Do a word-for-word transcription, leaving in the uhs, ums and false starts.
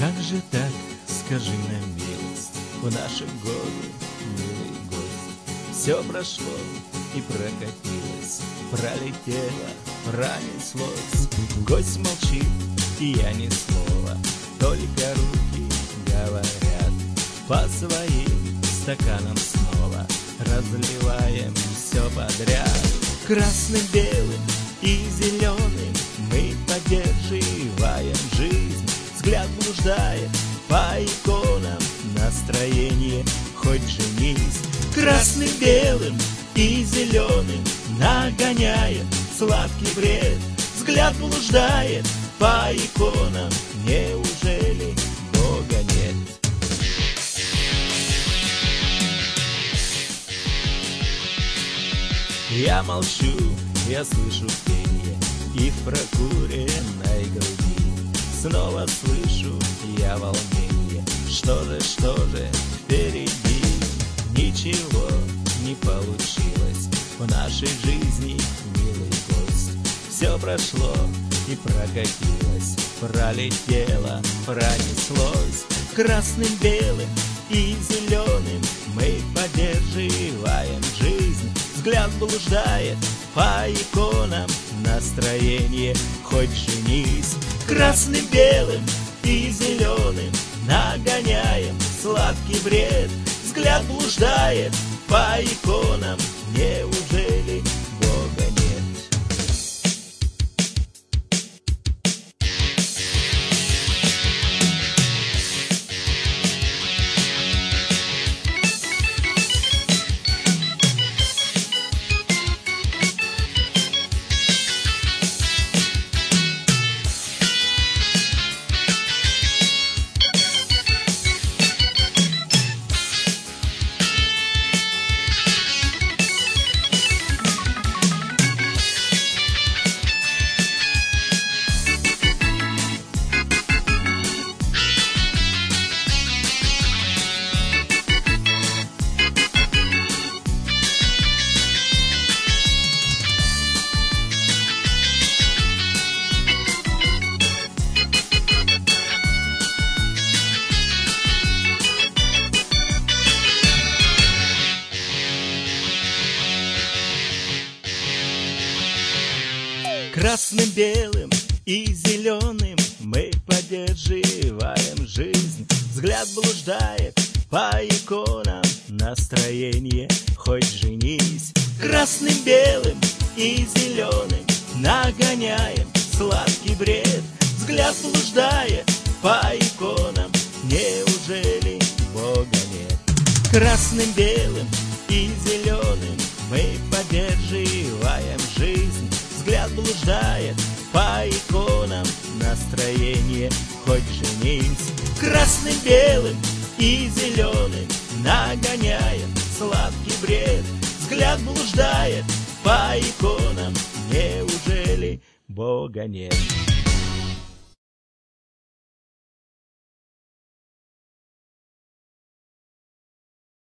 Как же так, скажи на милость, в наши годы, милый гость, все прошло и прокатилось, пролетело, пронеслось. Гость молчит, и я ни слова, только руки говорят. По своим стаканам снова разливаем все подряд. Красным, белым и зеленым мы поддерживаем жизнь. Взгляд блуждает по иконам, настроение хоть женись. Красным, белым и зеленым нагоняем сладкий бред. Взгляд блуждает по иконам, неужели Бога нет? Я молчу, я слышу пение, и в прокуренной груди снова слышу я волнение. Что же, что же впереди? Ничего не получилось в нашей жизни, милый гость. Все прошло и прокатилось, пролетело, пронеслось. Красным, белым и зеленым мы поддерживаем жизнь. Взгляд блуждает по иконам, настроение хоть женись. Красным, белым и зеленым нагоняем сладкий бред. Взгляд блуждает по иконам, неужели Бога нет? Красным, белым и зеленым мы поддерживаем жизнь. Взгляд блуждает по иконам, настроение хоть женись. Красным, белым и зеленым нагоняем сладкий бред. Взгляд блуждает по иконам, неужели Бога нет? Красным, белым и зеленым мы поддерживаем жизнь. Взгляд блуждает по иконам, настроение хоть женись. Красным, белым и зеленым нагоняем сладкий бред. Взгляд блуждает по иконам, неужели Бога нет?